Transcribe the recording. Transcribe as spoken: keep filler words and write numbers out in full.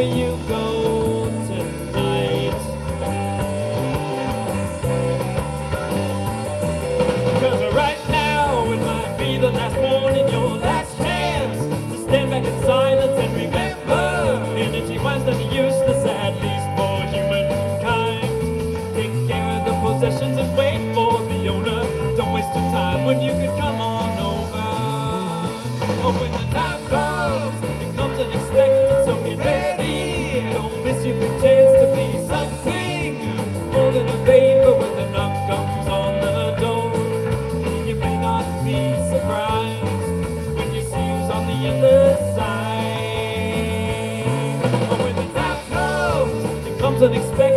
you go tonight? 'Cause right now it might be the last one in your last chance to stand back in silence and remember energy wise than useless, at least for humankind. Take care of the possessions and wait for the owner. Don't waste your time when you could come on over. Oh, when the time comes, it comes unexpected, so get ready. Don't miss your good chance to be something more than a vapor when the knock comes on the door. You may not be surprised when you see who's on the other side. Oh, when the time comes, it comes unexpected.